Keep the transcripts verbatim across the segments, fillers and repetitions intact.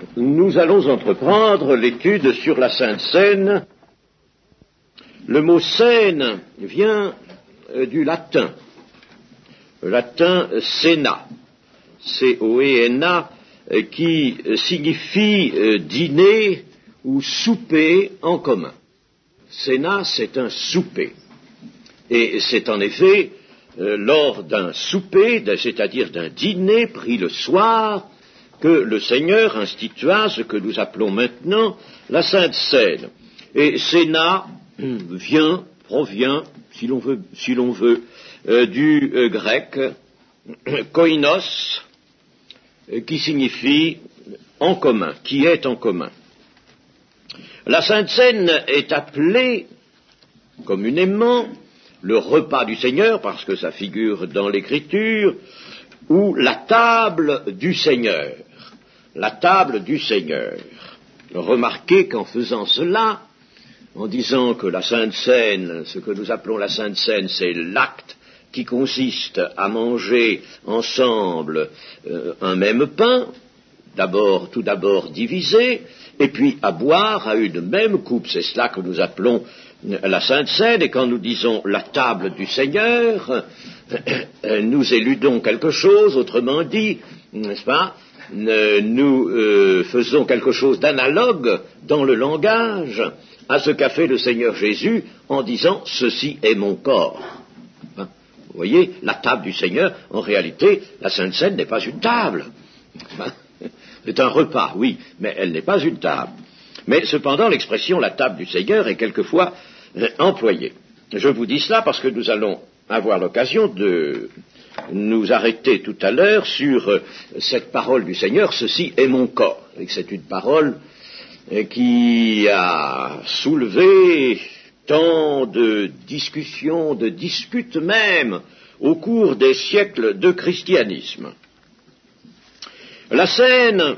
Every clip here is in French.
Nous allons entreprendre l'étude sur la Sainte Seine. Le mot Seine vient du latin, le latin cena, C O E N A, qui signifie dîner ou souper en commun. Cena, c'est un souper. Et c'est en effet euh, lors d'un souper, c'est-à-dire d'un dîner pris le soir, que le Seigneur institua ce que nous appelons maintenant la Sainte Seine. Et cena vient, provient, si l'on veut, si l'on veut euh, du euh, grec koinos, euh, qui signifie en commun, qui est en commun. La Sainte Seine est appelée communément le repas du Seigneur, parce que ça figure dans l'Écriture, ou la table du Seigneur. La table du Seigneur. Remarquez qu'en faisant cela, en disant que la Sainte Seine, ce que nous appelons la Sainte Seine, c'est l'acte qui consiste à manger ensemble euh, un même pain, d'abord, tout d'abord divisé, et puis à boire à une même coupe. C'est cela que nous appelons la Sainte Seine, et quand nous disons la table du Seigneur, nous éludons quelque chose, autrement dit, n'est-ce pas, nous euh, faisons quelque chose d'analogue dans le langage à ce qu'a fait le Seigneur Jésus en disant « ceci est mon corps ». Vous voyez, la table du Seigneur, en réalité, la Sainte Seine n'est pas une table. C'est un repas, oui, mais elle n'est pas une table. Mais cependant, l'expression « la table du Seigneur » est quelquefois euh, employée. Je vous dis cela parce que nous allons avoir l'occasion de nous arrêter tout à l'heure sur euh, cette parole du Seigneur « ceci est mon corps ». Et c'est une parole euh, qui a soulevé tant de discussions, de disputes même, au cours des siècles de christianisme. La Seine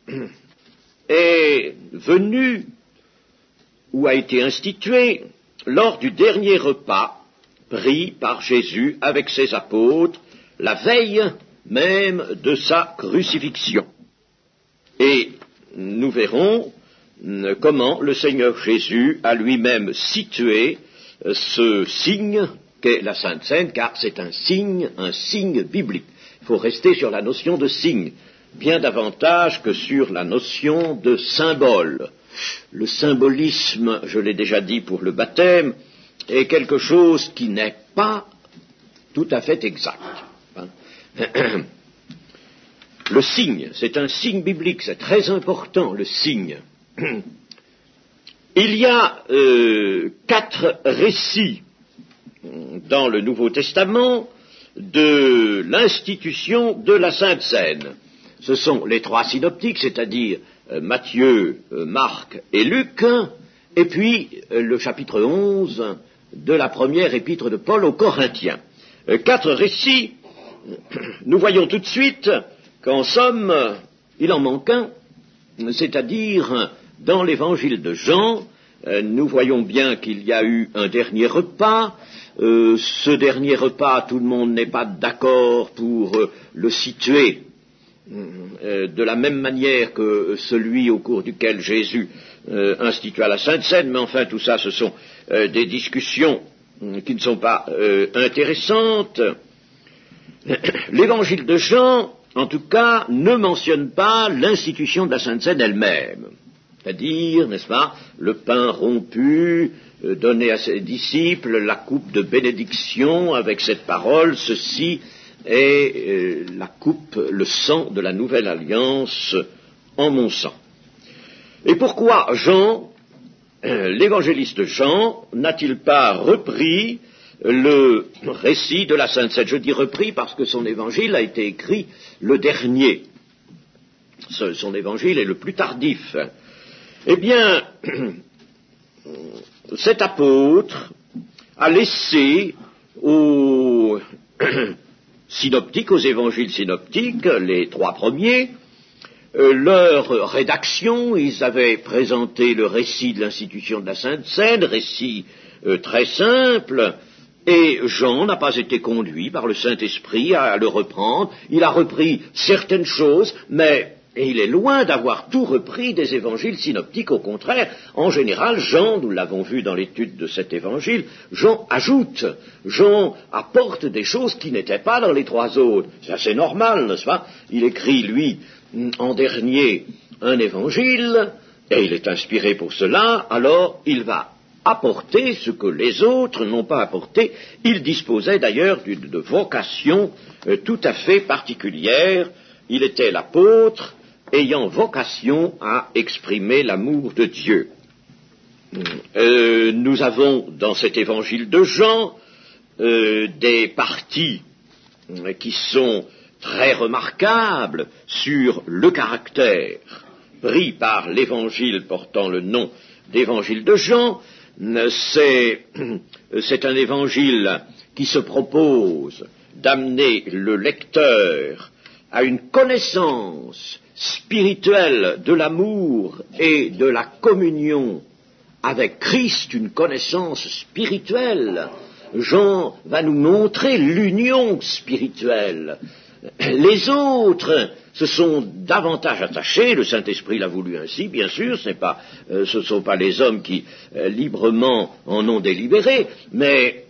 est venue, ou a été instituée, lors du dernier repas pris par Jésus avec ses apôtres, la veille même de sa crucifixion. Et nous verrons comment le Seigneur Jésus a lui-même situé ce signe qu'est la Sainte Seine, car c'est un signe, un signe biblique. Il faut rester sur la notion de signe, bien davantage que sur la notion de symbole. Le symbolisme, je l'ai déjà dit pour le baptême, est quelque chose qui n'est pas tout à fait exact. Le signe, c'est un signe biblique, c'est très important, le signe. Il y a euh, quatre récits dans le Nouveau Testament de l'institution de la Sainte Seine. Ce sont les trois synoptiques, c'est-à-dire euh, Matthieu, euh, Marc et Luc, et puis euh, le chapitre onze de la première épître de Paul aux Corinthiens. Euh, quatre récits, nous voyons tout de suite qu'en somme, il en manque un, c'est-à-dire dans l'évangile de Jean, euh, nous voyons bien qu'il y a eu un dernier repas. Euh, ce dernier repas, tout le monde n'est pas d'accord pour euh, le situer euh, de la même manière que celui au cours duquel Jésus euh, institua la Sainte Seine, mais enfin tout ça ce sont euh, des discussions euh, qui ne sont pas euh, intéressantes. L'évangile de Jean, en tout cas, ne mentionne pas l'institution de la Sainte Seine elle-même. C'est-à-dire, n'est-ce pas, le pain rompu, euh, donné à ses disciples, la coupe de bénédiction avec cette parole, ceci est euh, la coupe, le sang de la nouvelle alliance en mon sang. Et pourquoi Jean, euh, l'évangéliste Jean, n'a-t-il pas repris le récit de la Sainte Seine? Je dis repris parce que son évangile a été écrit le dernier. Ce, son évangile est le plus tardif. Eh bien, cet apôtre a laissé aux synoptiques, aux évangiles synoptiques, les trois premiers, euh, leur rédaction. Ils avaient présenté le récit de l'institution de la Sainte Seine, récit euh, très simple, et Jean n'a pas été conduit par le Saint-Esprit à le reprendre. Il a repris certaines choses, mais Et il est loin d'avoir tout repris des évangiles synoptiques, au contraire. En général, Jean, nous l'avons vu dans l'étude de cet évangile, Jean ajoute, Jean apporte des choses qui n'étaient pas dans les trois autres. C'est assez normal, n'est-ce pas? Il écrit, lui, en dernier, un évangile, et il est inspiré pour cela, alors il va apporter ce que les autres n'ont pas apporté. Il disposait d'ailleurs d'une de vocation euh, tout à fait particulière. Il était l'apôtre ayant vocation à exprimer l'amour de Dieu. Euh, nous avons dans cet évangile de Jean euh, des parties euh, qui sont très remarquables sur le caractère pris par l'évangile portant le nom d'évangile de Jean. C'est, c'est un évangile qui se propose d'amener le lecteur à une connaissance spirituelle de l'amour et de la communion avec Christ, une connaissance spirituelle. Jean va nous montrer l'union spirituelle. Les autres se sont davantage attachés, le Saint-Esprit l'a voulu ainsi, bien sûr, ce n'est pas, euh, ce ne sont pas les hommes qui euh, librement en ont délibéré, mais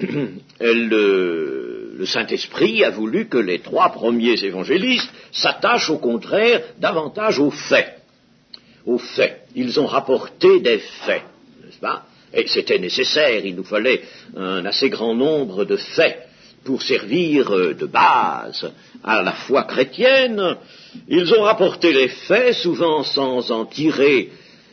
le, le Saint-Esprit a voulu que les trois premiers évangélistes s'attachent au contraire davantage aux faits. Aux faits. Ils ont rapporté des faits, n'est-ce pas? Et c'était nécessaire, il nous fallait un assez grand nombre de faits pour servir de base à la foi chrétienne. Ils ont rapporté les faits, souvent sans en tirer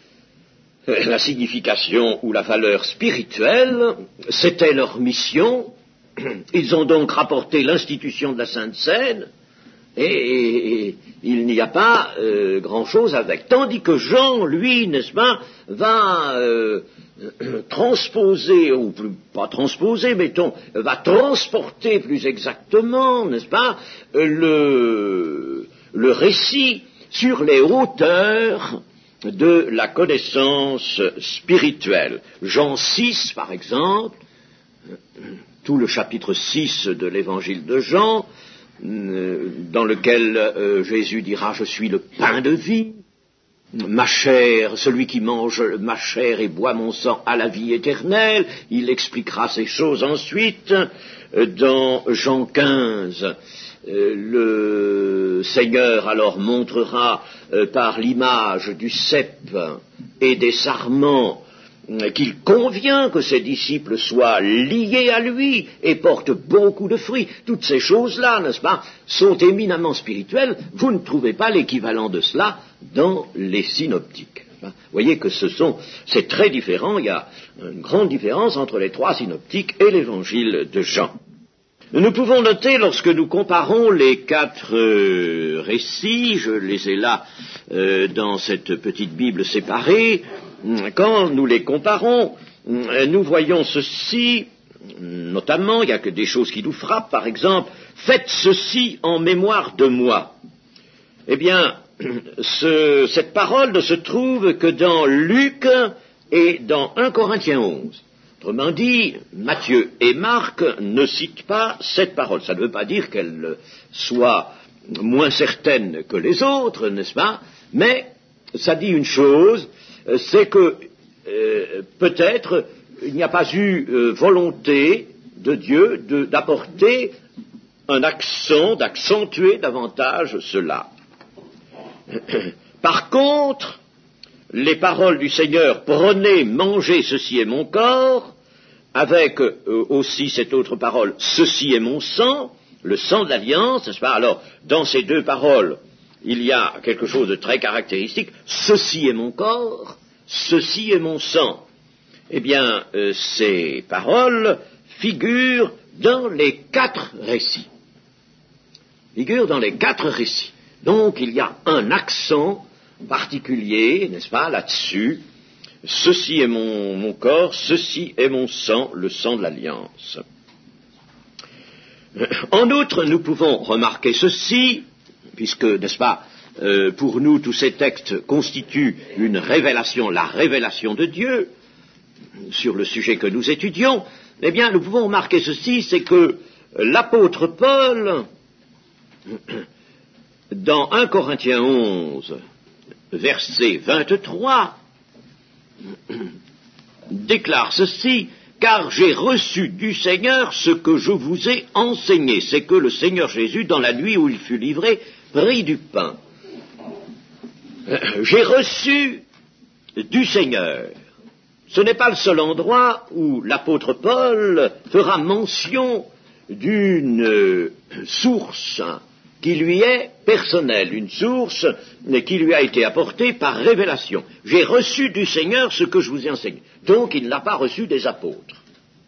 la signification ou la valeur spirituelle. C'était leur mission. Ils ont donc rapporté l'institution de la Sainte Seine, et, et, et il n'y a pas euh, grand-chose avec. Tandis que Jean, lui, n'est-ce pas, va euh, transposer, ou plus, pas transposer, mettons, va transporter plus exactement, n'est-ce pas, le, le récit sur les hauteurs de la connaissance spirituelle. Jean six, par exemple, tout le chapitre six de l'évangile de Jean, dans lequel euh, Jésus dira « Je suis le pain de vie ». Ma chair, celui qui mange ma chair et boit mon sang a la vie éternelle. Il expliquera ces choses ensuite. Dans Jean quinze, le Seigneur alors montrera par l'image du cep et des sarments qu'il convient que ses disciples soient liés à lui et portent beaucoup de fruits. Toutes ces choses-là, n'est-ce pas, sont éminemment spirituelles. Vous ne trouvez pas l'équivalent de cela dans les synoptiques. Vous voyez que ce sont, c'est très différent, il y a une grande différence entre les trois synoptiques et l'évangile de Jean. Nous pouvons noter, lorsque nous comparons les quatre euh, récits, je les ai là euh, dans cette petite Bible séparée, quand nous les comparons, nous voyons ceci, notamment, il n'y a que des choses qui nous frappent, par exemple, faites ceci en mémoire de moi. Eh bien, ce, cette parole ne se trouve que dans Luc et dans un Corinthiens onze. Autrement dit, Matthieu et Marc ne citent pas cette parole. Ça ne veut pas dire qu'elle soit moins certaine que les autres, n'est-ce pas? Mais ça dit une chose, c'est que euh, peut-être il n'y a pas eu euh, volonté de Dieu de, d'apporter un accent, d'accentuer davantage cela. Par contre, les paroles du Seigneur, prenez, mangez, ceci est mon corps, avec euh, aussi cette autre parole, ceci est mon sang, le sang de l'alliance, n'est-ce pas? Alors, dans ces deux paroles, il y a quelque chose de très caractéristique, ceci est mon corps, ceci est mon sang. Eh bien, euh, ces paroles figurent dans les quatre récits. Figurent dans les quatre récits. Donc, il y a un accent particulier, n'est-ce pas, là-dessus. Ceci est mon, mon corps, ceci est mon sang, le sang de l'alliance. En outre, nous pouvons remarquer ceci, puisque, n'est-ce pas, euh, pour nous, tous ces textes constituent une révélation, la révélation de Dieu, sur le sujet que nous étudions. Eh bien, nous pouvons remarquer ceci, c'est que l'apôtre Paul dans un Corinthiens onze, verset vingt-trois, déclare ceci: « Car j'ai reçu du Seigneur ce que je vous ai enseigné. » C'est que le Seigneur Jésus, dans la nuit où il fut livré, prit du pain. J'ai reçu du Seigneur. Ce n'est pas le seul endroit où l'apôtre Paul fera mention d'une source qui lui est personnelle, une source qui lui a été apportée par révélation. J'ai reçu du Seigneur ce que je vous ai enseigné. Donc il ne l'a pas reçu des apôtres.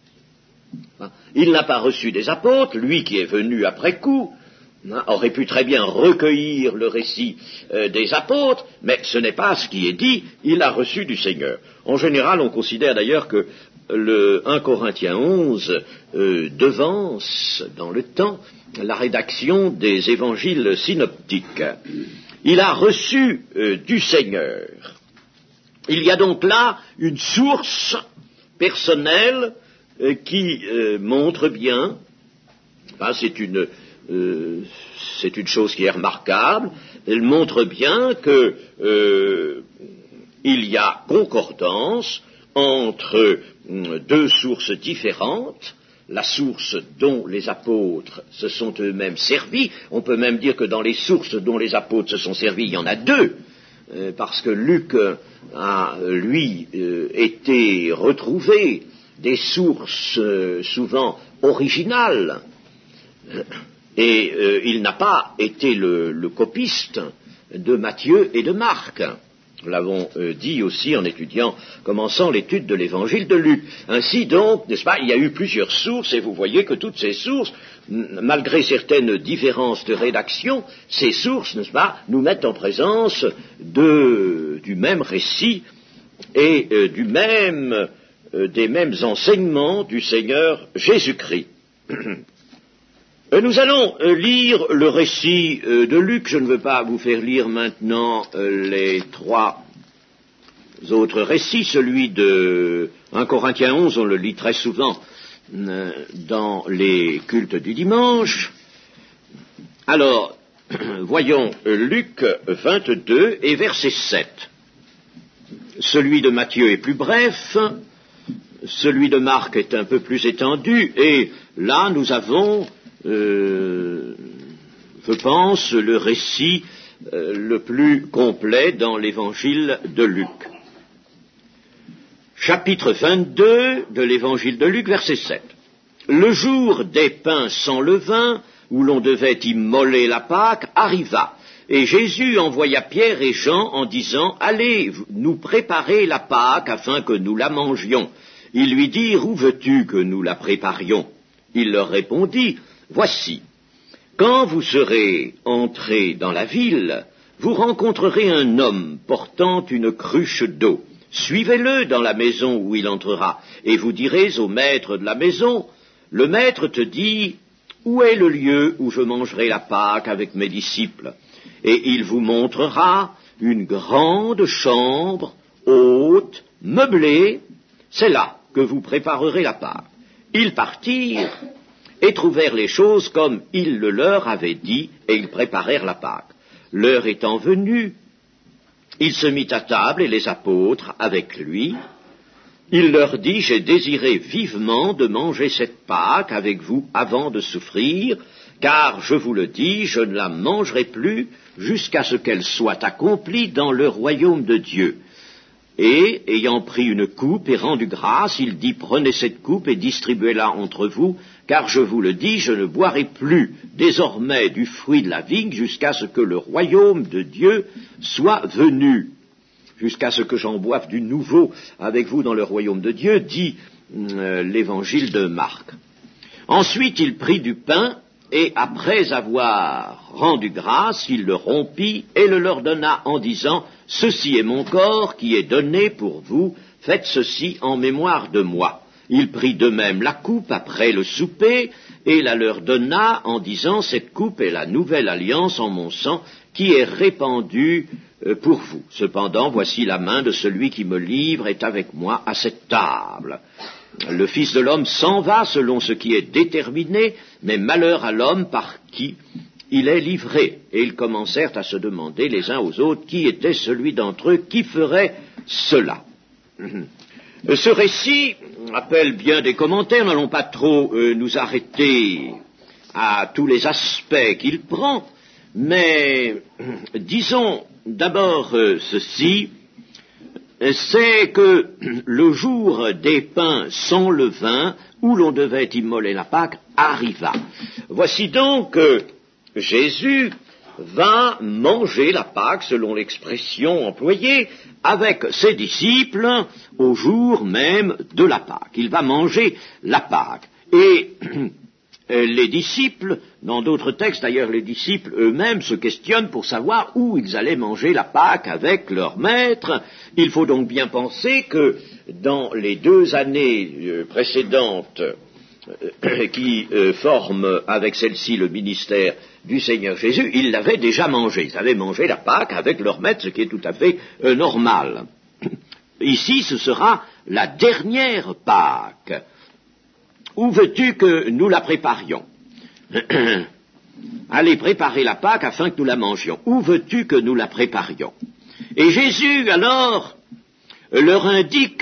Il n'a pas reçu des apôtres, lui qui est venu après coup, aurait pu très bien recueillir le récit euh, des apôtres, mais ce n'est pas ce qui est dit, il a reçu du Seigneur. En général, on considère d'ailleurs que le un Corinthiens onze euh, devance dans le temps la rédaction des évangiles synoptiques. Il a reçu euh, du Seigneur. Il y a donc là une source personnelle euh, qui euh, montre bien, ben, c'est une Euh, c'est une chose qui est remarquable, elle montre bien que euh, il y a concordance entre euh, deux sources différentes, la source dont les apôtres se sont eux-mêmes servis. On peut même dire que dans les sources dont les apôtres se sont servis, il y en a deux, euh, parce que Luc a, lui, euh, été retrouvé des sources euh, souvent originales, et euh, il n'a pas été le, le copiste de Matthieu et de Marc. Nous l'avons euh, dit aussi en étudiant, commençant l'étude de l'évangile de Luc. Ainsi donc, n'est-ce pas, il y a eu plusieurs sources, et vous voyez que toutes ces sources, malgré certaines différences de rédaction, ces sources, n'est-ce pas, nous mettent en présence de, du même récit et euh, du même, euh, des mêmes enseignements du Seigneur Jésus-Christ. Nous allons lire le récit de Luc. Je ne veux pas vous faire lire maintenant les trois autres récits. Celui de un Corinthiens onze, on le lit très souvent dans les cultes du dimanche. Alors, voyons Luc vingt-deux et verset sept. Celui de Matthieu est plus bref, celui de Marc est un peu plus étendu, et là nous avons Euh, je pense, le récit euh, le plus complet dans l'évangile de Luc. Chapitre vingt-deux de l'évangile de Luc, verset sept. Le jour des pains sans levain, où l'on devait immoler la Pâque, arriva, et Jésus envoya Pierre et Jean en disant « Allez, nous préparer la Pâque afin que nous la mangions. » Ils lui dirent « Où veux-tu que nous la préparions ?» Il leur répondit « Voici, quand vous serez entrés dans la ville, vous rencontrerez un homme portant une cruche d'eau. Suivez-le dans la maison où il entrera, et vous direz au maître de la maison, le maître te dit, où est le lieu où je mangerai la Pâque avec mes disciples? Et il vous montrera une grande chambre, haute, meublée, c'est là que vous préparerez la Pâque. Ils partirent et trouvèrent les choses comme il le leur avait dit, et ils préparèrent la Pâque. L'heure étant venue, il se mit à table, et les apôtres avec lui. Il leur dit, j'ai désiré vivement de manger cette Pâque avec vous avant de souffrir, car, je vous le dis, je ne la mangerai plus jusqu'à ce qu'elle soit accomplie dans le royaume de Dieu. Et, ayant pris une coupe et rendu grâce, il dit, prenez cette coupe et distribuez-la entre vous, car je vous le dis, je ne boirai plus désormais du fruit de la vigne jusqu'à ce que le royaume de Dieu soit venu. Jusqu'à ce que j'en boive du nouveau avec vous dans le royaume de Dieu, dit euh, l'évangile de Marc. Ensuite, il prit du pain, et après avoir rendu grâce, il le rompit et le leur donna en disant, « Ceci est mon corps qui est donné pour vous, faites ceci en mémoire de moi. » Il prit de même la coupe après le souper, et la leur donna en disant, « Cette coupe est la nouvelle alliance en mon sang, qui est répandue pour vous. Cependant, voici la main de celui qui me livre est avec moi à cette table. » Le Fils de l'homme s'en va selon ce qui est déterminé, mais malheur à l'homme par qui il est livré. Et ils commencèrent à se demander les uns aux autres qui était celui d'entre eux qui ferait cela. Ce récit appelle bien des commentaires, n'allons pas trop euh, nous arrêter à tous les aspects qu'il prend, mais disons d'abord euh, ceci, c'est que le jour des pains sans levain, où l'on devait immoler la Pâque, arriva. Voici donc que Jésus va manger la Pâque, selon l'expression employée, avec ses disciples au jour même de la Pâque. Il va manger la Pâque. Et les disciples, dans d'autres textes d'ailleurs, les disciples eux-mêmes se questionnent pour savoir où ils allaient manger la Pâque avec leur maître. Il faut donc bien penser que dans les deux années précédentes qui euh, forment avec celle-ci le ministère du Seigneur Jésus, ils l'avaient déjà mangé. Ils avaient mangé la Pâque avec leur maître, ce qui est tout à fait euh, normal. Ici, ce sera la dernière Pâque. Où veux-tu que nous la préparions? Allez préparer la Pâque afin que nous la mangions. Où veux-tu que nous la préparions? Et Jésus, alors, leur indique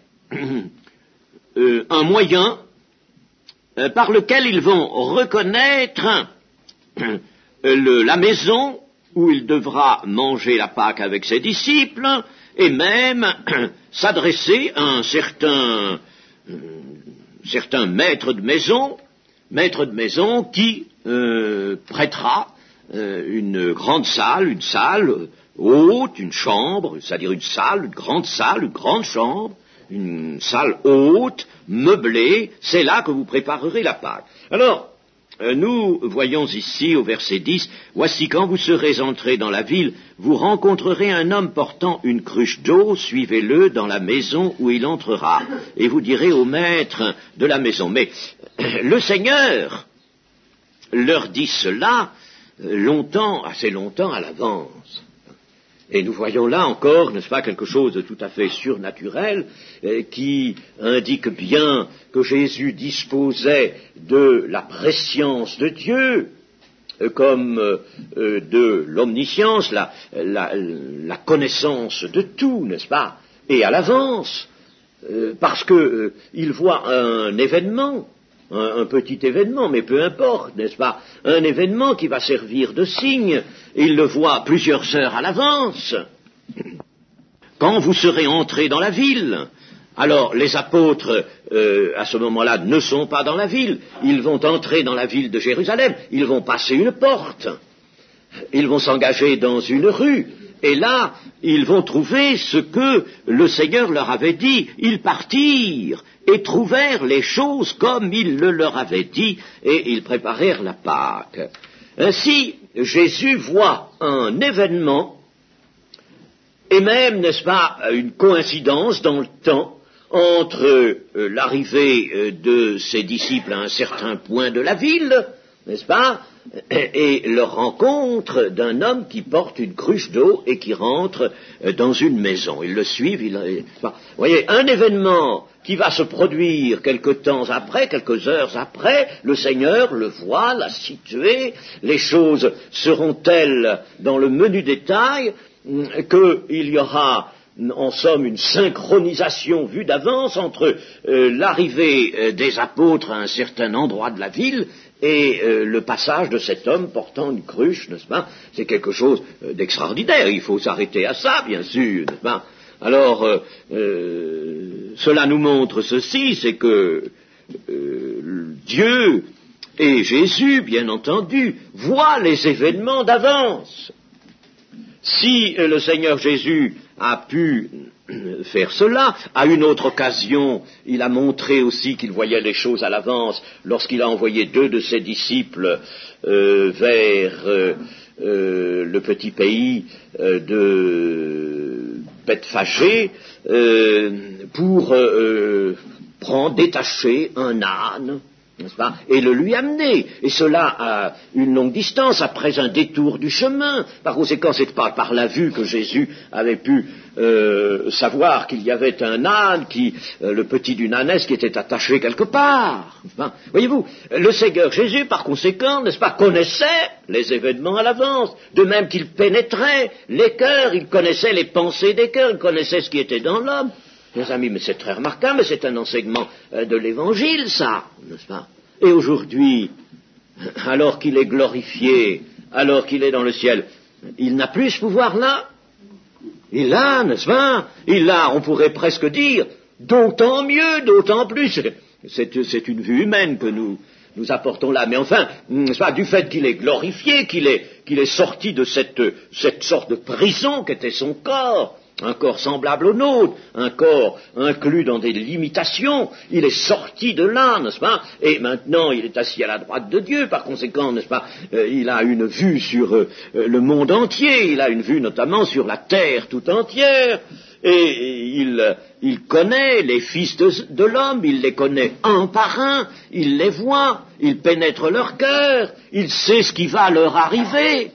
euh, un moyen euh, par lequel ils vont reconnaître euh, le, la maison où il devra manger la Pâque avec ses disciples, et même euh, s'adresser à un certain, euh, certain maître de maison, maître de maison qui euh, prêtera euh, une grande salle, une salle haute, une chambre, c'est-à-dire une salle, une grande salle, une grande chambre, une salle haute, meublée, c'est là que vous préparerez la Pâque. Alors, euh, nous voyons ici au verset dix, « Voici quand vous serez entrés dans la ville, vous rencontrerez un homme portant une cruche d'eau, suivez-le dans la maison où il entrera, et vous direz au maître de la maison. » Mais le Seigneur leur dit cela longtemps, assez longtemps à l'avance. Et nous voyons là encore, n'est-ce pas, quelque chose de tout à fait surnaturel euh, qui indique bien que Jésus disposait de la prescience de Dieu euh, comme euh, de l'omniscience, la, la, la connaissance de tout, n'est-ce pas, et à l'avance, euh, parce que euh, il voit un événement, un, un petit événement, mais peu importe, n'est-ce pas, un événement qui va servir de signe, il le voit plusieurs heures à l'avance. Quand vous serez entrés dans la ville, alors les apôtres, euh, à ce moment-là, ne sont pas dans la ville, ils vont entrer dans la ville de Jérusalem, ils vont passer une porte, ils vont s'engager dans une rue, et là, ils vont trouver ce que le Seigneur leur avait dit. Ils partirent et trouvèrent les choses comme il le leur avait dit, et ils préparèrent la Pâque. Ainsi, Jésus voit un événement, et même, n'est-ce pas, une coïncidence dans le temps, entre euh, l'arrivée euh, de ses disciples à un certain point de la ville, n'est-ce pas, et leur rencontre d'un homme qui porte une cruche d'eau et qui rentre dans une maison. Ils le suivent. Ils, ils, vous voyez, un événement qui va se produire quelque temps après, quelques heures après, le Seigneur le voit, l'a situé, les choses seront telles dans le menu détail qu'il y aura en somme une synchronisation vue d'avance entre euh, l'arrivée euh, des apôtres à un certain endroit de la ville et euh, le passage de cet homme portant une cruche, n'est-ce pas? C'est quelque chose euh, d'extraordinaire, il faut s'arrêter à ça, bien sûr, n'est-ce pas? Alors, euh, euh, cela nous montre ceci, c'est que euh, Dieu et Jésus, bien entendu, voient les événements d'avance. Si euh, le Seigneur Jésus a pu faire cela, à une autre occasion, il a montré aussi qu'il voyait les choses à l'avance lorsqu'il a envoyé deux de ses disciples euh, vers euh, euh, le petit pays euh, de Bethphagée euh, pour euh, prendre, détacher un âne n'est-ce pas, et le lui amener, et cela à une longue distance, après un détour du chemin. Par conséquent, c'est pas par la vue que Jésus avait pu euh, savoir qu'il y avait un âne, qui, euh, le petit d'une ânesse qui était attaché quelque part. Enfin, voyez-vous, le Seigneur Jésus, par conséquent, n'est-ce pas, connaissait les événements à l'avance, de même qu'il pénétrait les cœurs, il connaissait les pensées des cœurs, il connaissait ce qui était dans l'homme. Mes amis, mais c'est très remarquable, mais c'est un enseignement euh, de l'Évangile, ça, n'est-ce pas? Et aujourd'hui, alors qu'il est glorifié, alors qu'il est dans le ciel, il n'a plus ce pouvoir-là. Il l'a, n'est-ce pas? Il l'a, on pourrait presque dire, d'autant mieux, d'autant plus. C'est, c'est une vue humaine que nous, nous apportons là. Mais enfin, n'est-ce pas, du fait qu'il est glorifié, qu'il est, qu'il est sorti de cette, cette sorte de prison qu'était son corps, un corps semblable au nôtre, un corps inclus dans des limitations, il est sorti de là, n'est-ce pas? Et maintenant, il est assis à la droite de Dieu, par conséquent, n'est-ce pas, euh, il a une vue sur euh, le monde entier, il a une vue notamment sur la terre tout entière, et il, il connaît les fils de, de l'homme, il les connaît un par un, il les voit, il pénètre leur cœur, il sait ce qui va leur arriver,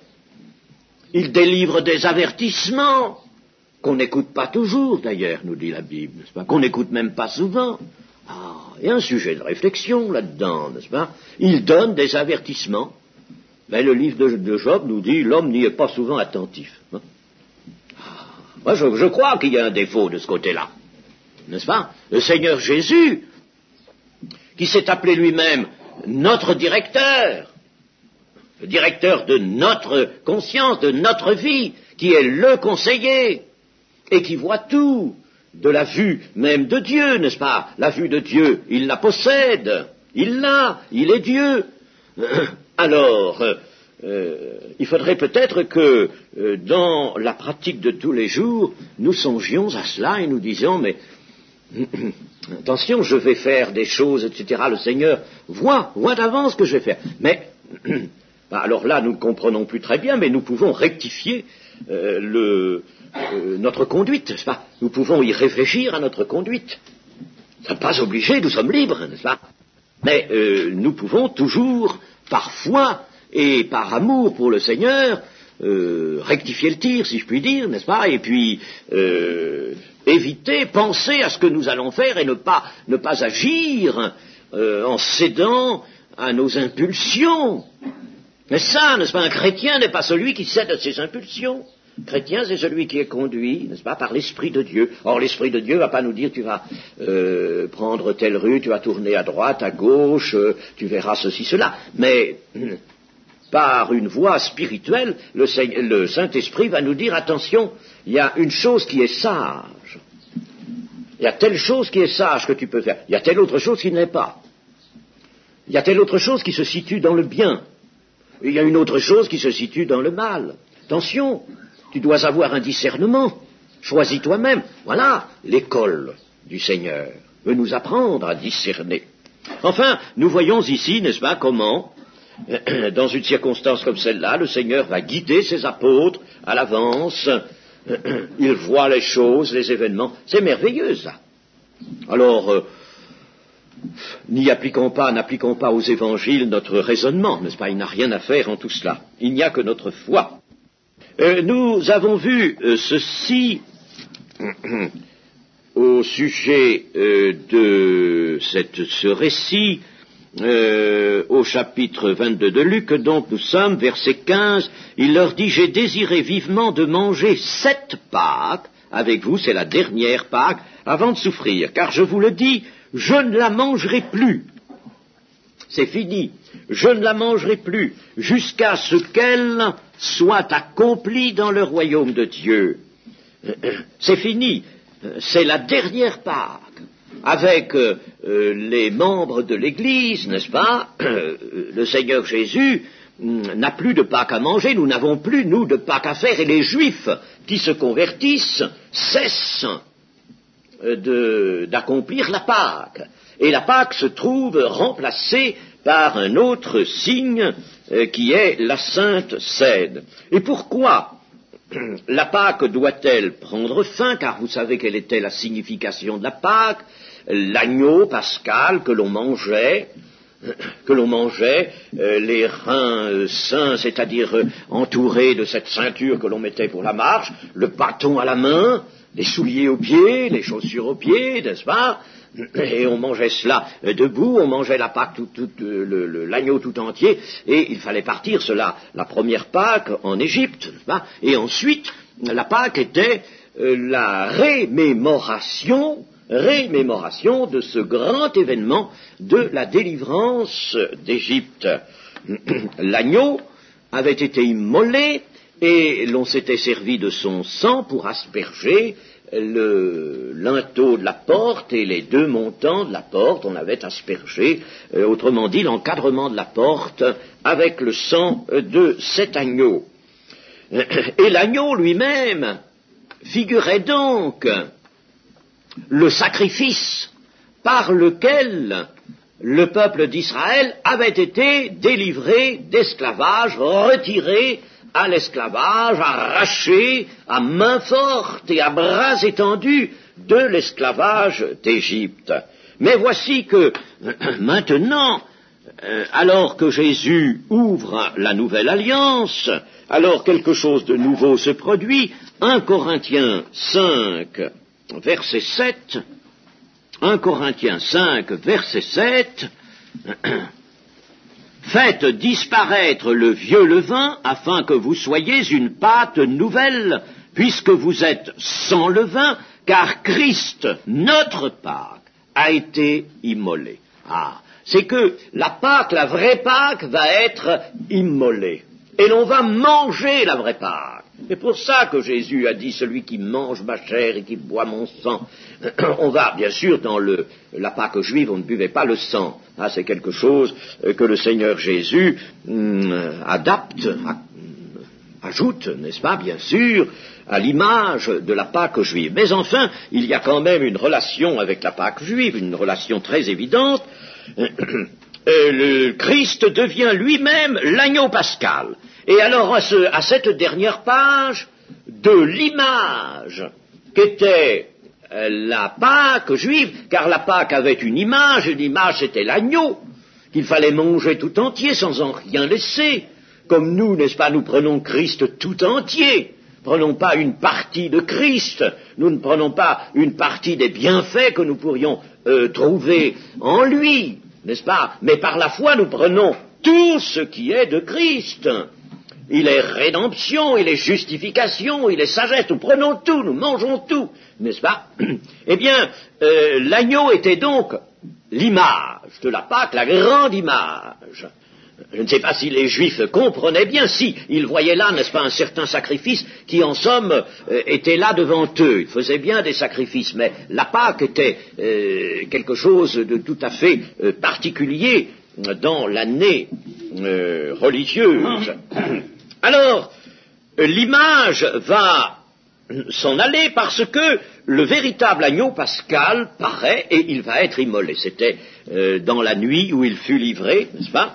il délivre des avertissements, qu'on n'écoute pas toujours, d'ailleurs, nous dit la Bible, n'est-ce pas, qu'on n'écoute même pas souvent. Ah, il y a un sujet de réflexion là-dedans, n'est-ce pas? Il donne des avertissements. Mais le livre de, de Job nous dit, l'homme n'y est pas souvent attentif. Hein? Ah, moi, je, je crois qu'il y a un défaut de ce côté-là, n'est-ce pas? Le Seigneur Jésus, qui s'est appelé lui-même notre directeur, le directeur de notre conscience, de notre vie, qui est le conseiller, et qui voit tout, de la vue même de Dieu, n'est-ce pas? La vue de Dieu, il la possède, il l'a, il est Dieu. Alors, euh, il faudrait peut-être que euh, dans la pratique de tous les jours, nous songions à cela et nous disions, mais attention, je vais faire des choses, et cetera. Le Seigneur voit, voit d'avance ce que je vais faire. Mais, alors là, nous ne comprenons plus très bien, mais nous pouvons rectifier euh, le... Euh, notre conduite, n'est-ce pas? Nous pouvons y réfléchir à notre conduite. Nous ne sommes pas obligés, nous sommes libres, n'est-ce pas? Mais euh, nous pouvons toujours, par foi et par amour pour le Seigneur, euh, rectifier le tir, si je puis dire, n'est-ce pas? Et puis euh, éviter, penser à ce que nous allons faire et ne pas, ne pas agir euh, en cédant à nos impulsions. Mais ça, n'est-ce pas? Un chrétien n'est pas celui qui cède à ses impulsions. Chrétien, c'est celui qui est conduit, n'est-ce pas, par l'Esprit de Dieu. Or, l'Esprit de Dieu ne va pas nous dire, tu vas euh, prendre telle rue, tu vas tourner à droite, à gauche, euh, tu verras ceci, cela. Mais, par une voie spirituelle, le, le Saint-Esprit va nous dire, attention, il y a une chose qui est sage. Il y a telle chose qui est sage que tu peux faire. Il y a telle autre chose qui ne l'est pas. Il y a telle autre chose qui se situe dans le bien. Il y a une autre chose qui se situe dans le mal. Attention, tu dois avoir un discernement. Choisis toi-même. Voilà l'école du Seigneur. Veut nous apprendre à discerner. Enfin, nous voyons ici, n'est-ce pas, comment, dans une circonstance comme celle-là, le Seigneur va guider ses apôtres à l'avance. Il voit les choses, les événements. C'est merveilleux, ça. Alors, euh, n'y appliquons pas, n'appliquons pas aux évangiles notre raisonnement, n'est-ce pas? Il n'a rien à faire en tout cela. Il n'y a que notre foi. Euh, nous avons vu euh, ceci au sujet euh, de cette, ce récit euh, au chapitre vingt-deux de Luc, donc nous sommes, verset quinze, il leur dit, j'ai désiré vivement de manger cette Pâque avec vous, c'est la dernière Pâque, avant de souffrir, car je vous le dis, je ne la mangerai plus. C'est fini. Je ne la mangerai plus jusqu'à ce qu'elle soit accomplie dans le royaume de Dieu. C'est fini. C'est la dernière Pâque. Avec euh, les membres de l'Église, n'est-ce pas, le Seigneur Jésus n'a plus de Pâques à manger, nous n'avons plus, nous, de Pâques à faire, et les Juifs qui se convertissent cessent de, d'accomplir la Pâque. Et la Pâque se trouve remplacée par un autre signe euh, qui est la Sainte Cède. Et pourquoi la Pâque doit-elle prendre fin? Car vous savez quelle était la signification de la Pâque, l'agneau pascal que l'on mangeait que l'on mangeait, euh, les reins euh, sains, c'est-à-dire euh, entourés de cette ceinture que l'on mettait pour la marche, le bâton à la main, les souliers aux pieds, les chaussures aux pieds, n'est-ce pas? Et on mangeait cela euh, debout, on mangeait la Pâque, tout, tout, euh, le, le, l'agneau tout entier, et il fallait partir cela, la première Pâque en Égypte, n'est-ce pas? Et ensuite, la Pâque était euh, la rémémoration rémémoration de ce grand événement de la délivrance d'Égypte. L'agneau avait été immolé et l'on s'était servi de son sang pour asperger le linteau de la porte et les deux montants de la porte. On avait aspergé, euh, autrement dit, l'encadrement de la porte avec le sang de cet agneau. Et l'agneau lui-même figurait donc le sacrifice par lequel le peuple d'Israël avait été délivré d'esclavage, retiré à l'esclavage, arraché à main forte et à bras étendus de l'esclavage d'Égypte. Mais voici que maintenant, euh, alors que Jésus ouvre la nouvelle alliance, alors quelque chose de nouveau se produit, un Corinthiens cinq, verset sept, un Corinthiens cinq, verset sept, faites disparaître le vieux levain afin que vous soyez une pâte nouvelle, puisque vous êtes sans levain, car Christ, notre Pâque, a été immolé. Ah, c'est que la Pâque, la vraie Pâque, va être immolée. Et l'on va manger la vraie Pâque. C'est pour ça que Jésus a dit, celui qui mange ma chair et qui boit mon sang. On va, bien sûr, dans le, la Pâque juive, on ne buvait pas le sang. Ah, c'est quelque chose que le Seigneur Jésus hum, adapte, a, ajoute, n'est-ce pas, bien sûr, à l'image de la Pâque juive. Mais enfin, il y a quand même une relation avec la Pâque juive, une relation très évidente. Euh, le Christ devient lui-même l'agneau pascal. Et alors, à, ce, à cette dernière page, de l'image qu'était euh, la Pâque juive, car la Pâque avait une image, et l'image c'était l'agneau, qu'il fallait manger tout entier sans en rien laisser. Comme nous, n'est-ce pas, nous prenons Christ tout entier. Prenons pas une partie de Christ, nous ne prenons pas une partie des bienfaits que nous pourrions euh, trouver en lui, n'est-ce pas? Mais par la foi, nous prenons tout ce qui est de Christ. Il est rédemption, il est justification, il est sagesse, nous prenons tout, nous mangeons tout, n'est-ce pas? Eh bien, euh, l'agneau était donc l'image de la Pâque, la grande image. Je ne sais pas si les Juifs comprenaient bien, si, ils voyaient là, n'est-ce pas, un certain sacrifice qui, en somme, euh, était là devant eux. Ils faisaient bien des sacrifices, mais la Pâque était euh, quelque chose de tout à fait euh, particulier dans l'année euh, religieuse. Alors, l'image va s'en aller parce que le véritable agneau pascal paraît et il va être immolé. C'était euh, dans la nuit où il fut livré, n'est-ce pas?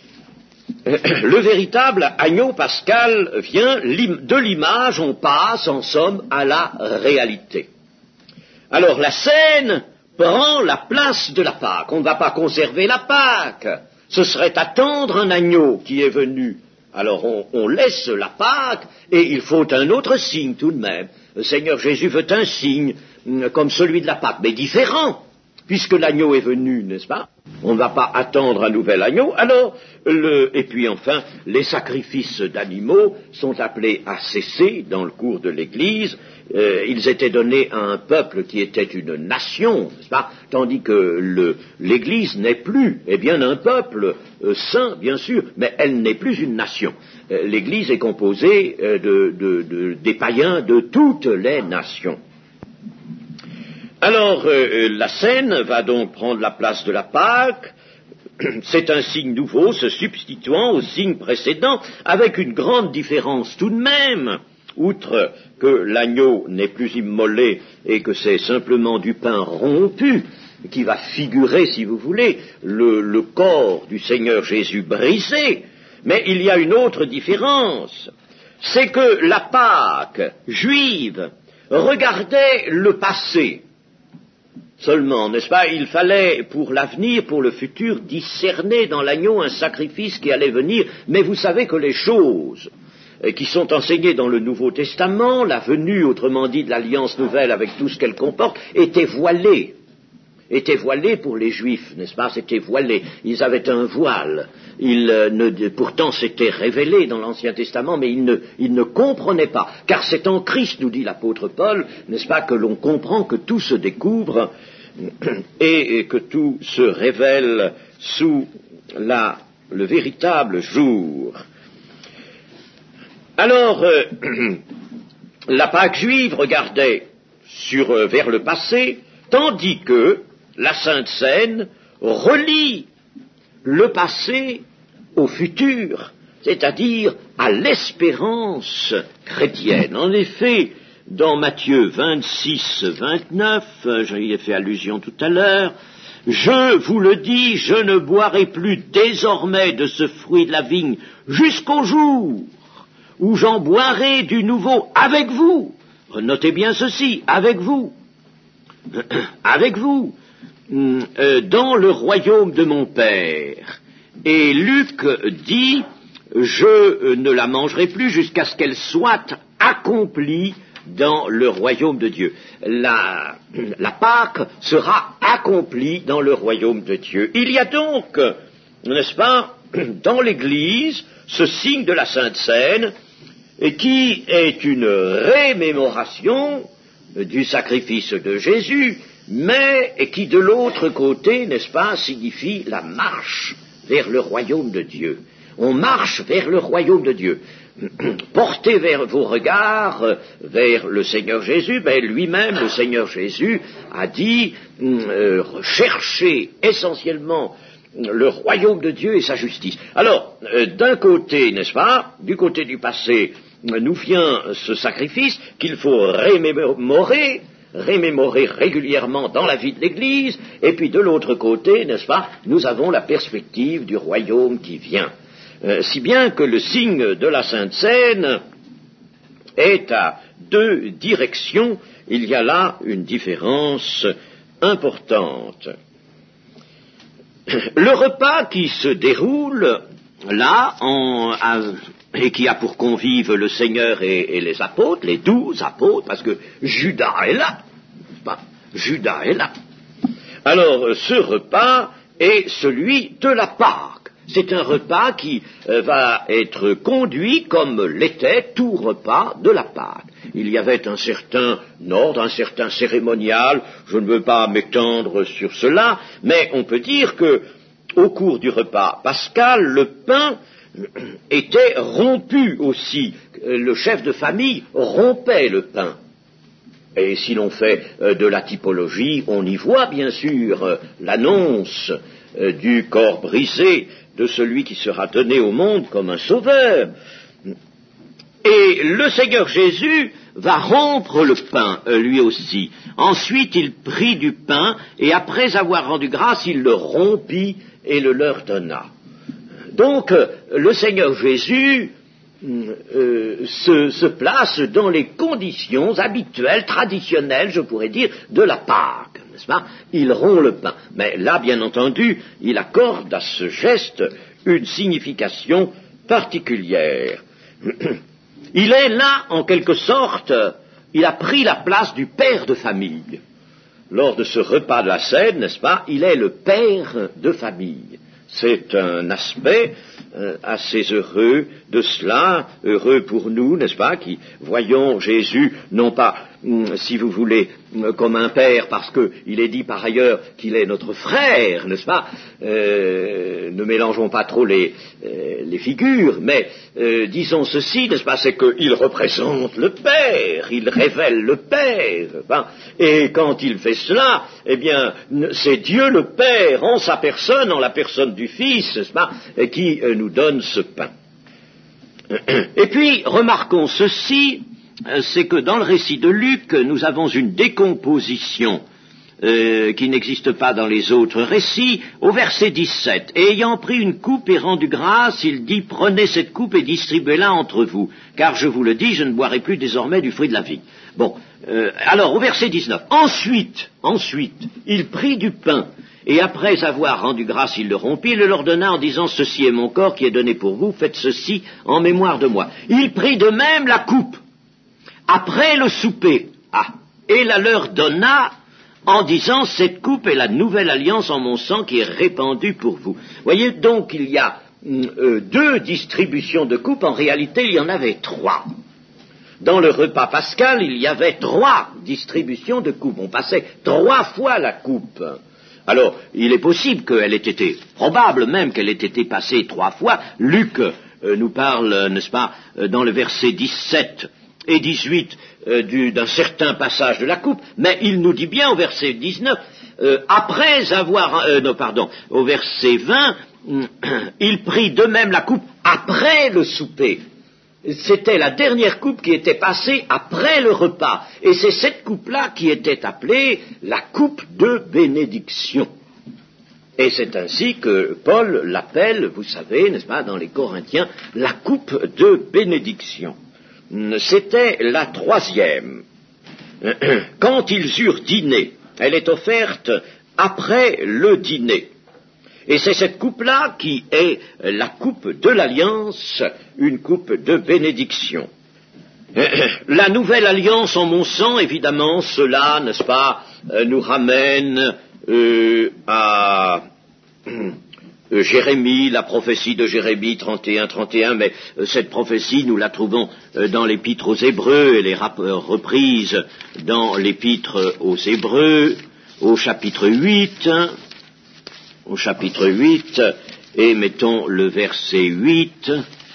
Le véritable agneau pascal vient de l'image, on passe en somme à la réalité. Alors la scène prend la place de la Pâque. On ne va pas conserver la Pâque. Ce serait attendre un agneau qui est venu. Alors on, on laisse la Pâque et il faut un autre signe tout de même. Le Seigneur Jésus veut un signe comme celui de la Pâque, mais différent. Puisque l'agneau est venu, n'est-ce pas? On ne va pas attendre un nouvel agneau. Alors, le, et puis enfin, les sacrifices d'animaux sont appelés à cesser dans le cours de l'Église. Euh, ils étaient donnés à un peuple qui était une nation, n'est-ce pas? Tandis que le, l'Église n'est plus, eh bien, un peuple euh, saint, bien sûr, mais elle n'est plus une nation. Euh, L'Église est composée euh, de, de, de, des païens de toutes les nations. Alors, euh, la scène va donc prendre la place de la Pâque. C'est un signe nouveau, se substituant au signe précédent, avec une grande différence tout de même. Outre que l'agneau n'est plus immolé et que c'est simplement du pain rompu, qui va figurer, si vous voulez, le, le corps du Seigneur Jésus brisé, mais il y a une autre différence. C'est que la Pâque juive regardait le passé. seulement, n'est-ce pas? Il fallait, pour l'avenir, pour le futur, discerner dans l'agneau un sacrifice qui allait venir, mais vous savez que les choses qui sont enseignées dans le Nouveau Testament, la venue, autrement dit, de l'Alliance nouvelle avec tout ce qu'elle comporte, étaient voilées. Étaient voilés pour les Juifs, n'est-ce pas? C'était voilé. Ils avaient un voile. Ils, euh, ne, pourtant, c'était révélé dans l'Ancien Testament, mais ils ne, ils ne comprenaient pas. Car c'est en Christ, nous dit l'apôtre Paul, n'est-ce pas, que l'on comprend que tout se découvre et, et que tout se révèle sous la, le véritable jour. Alors, euh, la Pâque juive regardait sur, euh, vers le passé, tandis que la Sainte Seine relie le passé au futur, c'est-à-dire à l'espérance chrétienne. En effet, dans Matthieu vingt-six, vingt-neuf, j'y ai fait allusion tout à l'heure, « Je vous le dis, je ne boirai plus désormais de ce fruit de la vigne jusqu'au jour où j'en boirai du nouveau avec vous. » Notez bien ceci, avec vous. Avec vous, euh, dans le royaume de mon Père. Et Luc dit, je ne la mangerai plus jusqu'à ce qu'elle soit accomplie dans le royaume de Dieu. La, la Pâque sera accomplie dans le royaume de Dieu. Il y a donc, n'est-ce pas, dans l'Église, ce signe de la Sainte Seine, qui est une rémémoration du sacrifice de Jésus, mais qui de l'autre côté, n'est-ce pas, signifie la marche vers le royaume de Dieu. On marche vers le royaume de Dieu. Portez vers vos regards vers le Seigneur Jésus, mais lui-même, le Seigneur Jésus, a dit, euh, cherchez essentiellement le royaume de Dieu et sa justice. Alors, euh, d'un côté, n'est-ce pas, du côté du passé, nous vient ce sacrifice qu'il faut rémémorer, rémémorer régulièrement dans la vie de l'Église, et puis de l'autre côté, n'est-ce pas, nous avons la perspective du royaume qui vient. Euh, si bien que le signe de la Sainte Seine est à deux directions, il y a là une différence importante. Le repas qui se déroule là, en, à, et qui a pour convive le Seigneur et, et les apôtres, les douze apôtres, parce que Judas est là, pas, Judas est là. Alors, ce repas est celui de la Pâque. C'est un repas qui euh, va être conduit comme l'était tout repas de la Pâque. Il y avait un certain ordre, un certain cérémonial, je ne veux pas m'étendre sur cela, mais on peut dire que au cours du repas pascal, le pain était rompu aussi. Le chef de famille rompait le pain. Et si l'on fait euh, de la typologie, on y voit bien sûr euh, l'annonce euh, du corps brisé de celui qui sera donné au monde comme un sauveur. Et le Seigneur Jésus va rompre le pain, euh, lui aussi. Ensuite, il prit du pain, et après avoir rendu grâce, il le rompit et le leur donna. Donc, euh, le Seigneur Jésus euh, se, se place dans les conditions habituelles, traditionnelles, je pourrais dire, de la Pâque, n'est-ce pas? Il rompt le pain. Mais là, bien entendu, il accorde à ce geste une signification particulière. Il est là, en quelque sorte, il a pris la place du père de famille. Lors de ce repas de la Seine, n'est-ce pas, il est le père de famille. C'est un aspect euh, assez heureux de cela, heureux pour nous, n'est-ce pas, qui voyons Jésus, non pas, hum, si vous voulez, hum, comme un père, parce qu'il est dit par ailleurs qu'il est notre frère, n'est-ce pas, euh, ne mélangeons pas trop les, euh, les figures, mais euh, disons ceci, n'est-ce pas, c'est qu'il représente le Père, il révèle le Père, hein, et quand il fait cela, eh bien, c'est Dieu le Père, en sa personne, en la personne du Fils, n'est-ce pas, qui euh, nous donne ce pain. Et puis, remarquons ceci, c'est que dans le récit de Luc, nous avons une décomposition euh, qui n'existe pas dans les autres récits, au verset dix-sept. Et ayant pris une coupe et rendu grâce, il dit, prenez cette coupe et distribuez-la entre vous, car je vous le dis, je ne boirai plus désormais du fruit de la vie. Bon, euh, alors au verset dix-neuf, ensuite, ensuite, il prit du pain, et après avoir rendu grâce, il le rompit, il le leur donna en disant, ceci est mon corps qui est donné pour vous, faites ceci en mémoire de moi. Il prit de même la coupe, après le souper, ah, et la leur donna en disant, cette coupe est la nouvelle alliance en mon sang qui est répandue pour vous. Voyez donc, il y a euh, deux distributions de coupes, en réalité il y en avait trois. Dans le repas pascal, il y avait trois distributions de coupes, on passait trois fois la coupe. Alors, il est possible qu'elle ait été, probable même qu'elle ait été passée trois fois. Luc euh, nous parle, euh, n'est-ce pas, euh, dans le verset dix-sept et dix-huit euh, du, d'un certain passage de la coupe, mais il nous dit bien au verset dix-neuf, euh, après avoir, euh, non pardon, au verset vingt, euh, il prit de même la coupe après le souper. C'était la dernière coupe qui était passée après le repas. Et c'est cette coupe-là qui était appelée la coupe de bénédiction. Et c'est ainsi que Paul l'appelle, vous savez, n'est-ce pas, dans les Corinthiens, la coupe de bénédiction. C'était la troisième. Quand ils eurent dîné, elle est offerte après le dîner. Et c'est cette coupe-là qui est la coupe de l'alliance, une coupe de bénédiction. La nouvelle alliance en mon sang, évidemment, cela, n'est-ce pas, nous ramène euh, à euh, Jérémie, la prophétie de Jérémie trente et un trente et un, mais euh, cette prophétie, nous la trouvons euh, dans l'épître aux Hébreux, elle est rap- euh, reprise dans l'épître aux Hébreux, au chapitre huit, hein, au chapitre huit, et mettons le verset huit,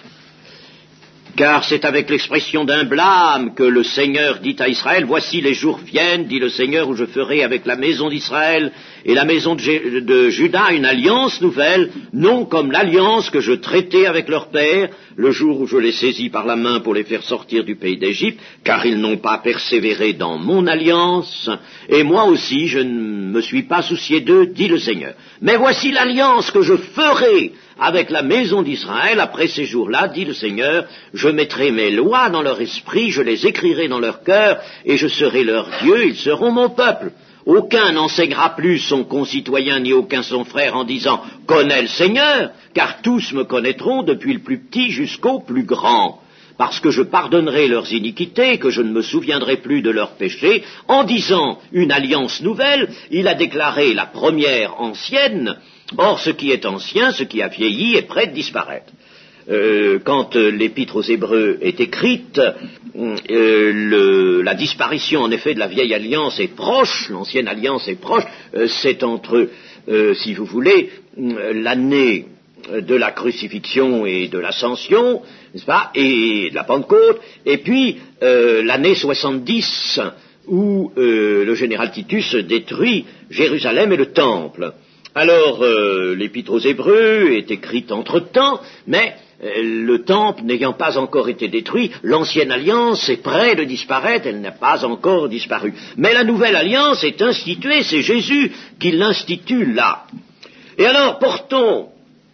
car c'est avec l'expression d'un blâme que le Seigneur dit à Israël, voici les jours viennent, dit le Seigneur, où je ferai avec la maison d'Israël et la maison de, G- de Juda une alliance nouvelle, non comme l'alliance que je traitais avec leur père, le jour où je les saisis par la main pour les faire sortir du pays d'Égypte, car ils n'ont pas persévéré dans mon alliance, et moi aussi je ne me suis pas soucié d'eux, dit le Seigneur. Mais voici l'alliance que je ferai avec la maison d'Israël après ces jours-là, dit le Seigneur, je mettrai mes lois dans leur esprit, je les écrirai dans leur cœur, et je serai leur Dieu, ils seront mon peuple. Aucun n'enseignera plus son concitoyen ni aucun son frère en disant « Connais le Seigneur », car tous me connaîtront depuis le plus petit jusqu'au plus grand, parce que je pardonnerai leurs iniquités, que je ne me souviendrai plus de leurs péchés. En disant une alliance nouvelle, il a déclaré la première ancienne. Or, ce qui est ancien, ce qui a vieilli, est prêt de disparaître. Euh, quand euh, l'épître aux Hébreux est écrite, euh, le, la disparition en effet de la vieille alliance est proche, l'ancienne alliance est proche, euh, c'est entre, euh, si vous voulez, euh, l'année de la crucifixion et de l'ascension, n'est-ce pas, et de la Pentecôte, et puis euh, l'année soixante-dix où euh, le général Titus détruit Jérusalem et le temple. Alors, euh, l'épître aux Hébreux est écrite entre-temps, mais euh, le temple n'ayant pas encore été détruit, l'ancienne alliance est près de disparaître, elle n'a pas encore disparu. Mais la nouvelle alliance est instituée, c'est Jésus qui l'institue là. Et alors, portons